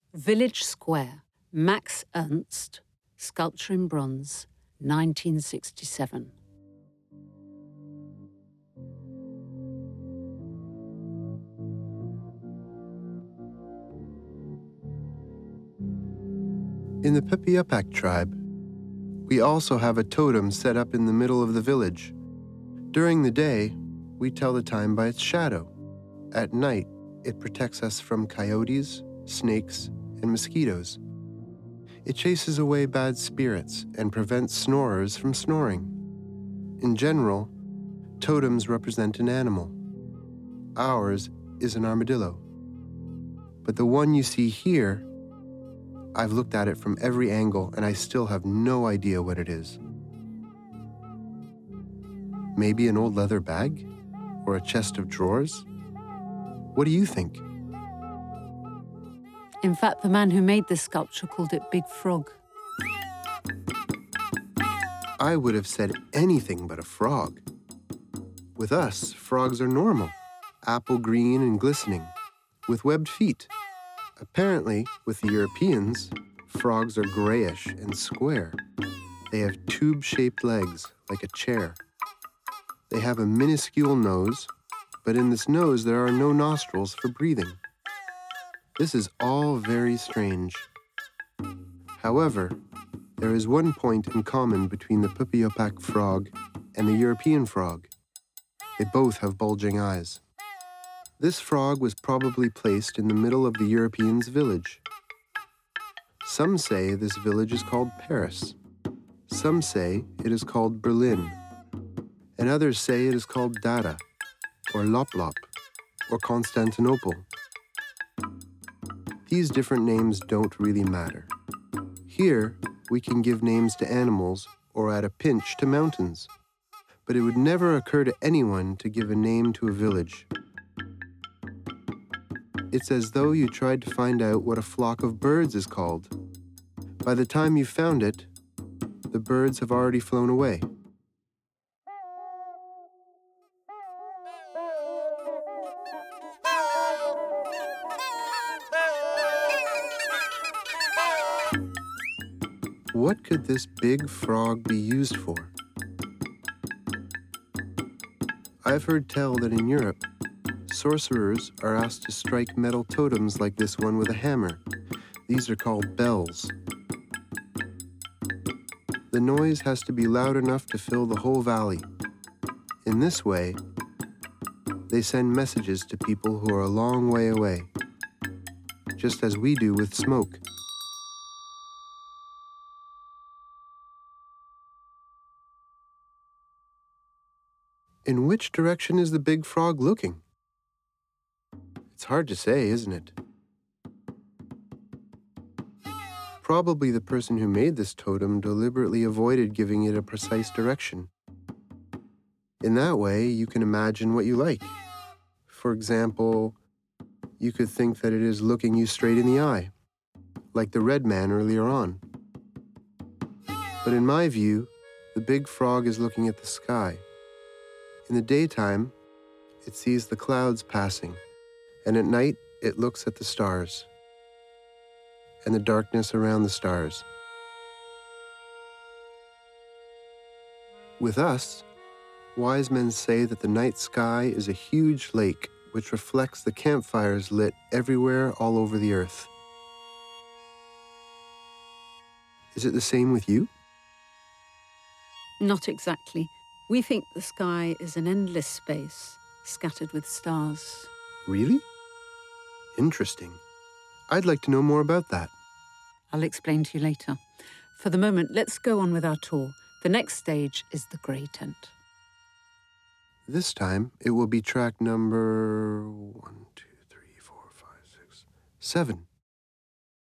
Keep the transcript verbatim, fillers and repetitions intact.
Village Square, Max Ernst, sculpture in bronze, nineteen sixty-seven. In the Pipiapak tribe, we also have a totem set up in the middle of the village. During the day, we tell the time by its shadow. At night, it protects us from coyotes, snakes, and mosquitoes. It chases away bad spirits and prevents snorers from snoring. In general, totems represent an animal. Ours is an armadillo. But the one you see here, I've looked at it from every angle and I still have no idea what it is. Maybe an old leather bag? Or a chest of drawers? What do you think? In fact, the man who made this sculpture called it Big Frog. I would have said anything but a frog. With us, frogs are normal, apple green and glistening, with webbed feet. Apparently, with the Europeans, frogs are grayish and square. They have tube-shaped legs, like a chair. They have a minuscule nose, but in this nose there are no nostrils for breathing. This is all very strange. However, there is one point in common between the Pipiapak frog and the European frog. They both have bulging eyes. This frog was probably placed in the middle of the Europeans' village. Some say this village is called Paris. Some say it is called Berlin. And others say it is called Dada, or Lop Lop, or Constantinople. These different names don't really matter. Here, we can give names to animals, or at a pinch to mountains. But it would never occur to anyone to give a name to a village. It's as though you tried to find out what a flock of birds is called. By the time you found it, the birds have already flown away. What could this big frog be used for? I've heard tell that in Europe, sorcerers are asked to strike metal totems like this one with a hammer. These are called bells. The noise has to be loud enough to fill the whole valley. In this way, they send messages to people who are a long way away, just as we do with smoke. In which direction is the big frog looking? It's hard to say, isn't it? Probably the person who made this totem deliberately avoided giving it a precise direction. In that way, you can imagine what you like. For example, you could think that it is looking you straight in the eye, like the red man earlier on. But in my view, the big frog is looking at the sky. In the daytime, it sees the clouds passing, and at night, it looks at the stars and the darkness around the stars. With us, wise men say that the night sky is a huge lake which reflects the campfires lit everywhere all over the earth. Is it the same with you? Not exactly. We think the sky is an endless space, scattered with stars. Really? Interesting. I'd like to know more about that. I'll explain to you later. For the moment, let's go on with our tour. The next stage is the grey tent. This time, it will be track number one, two, three, four, five, six, seven.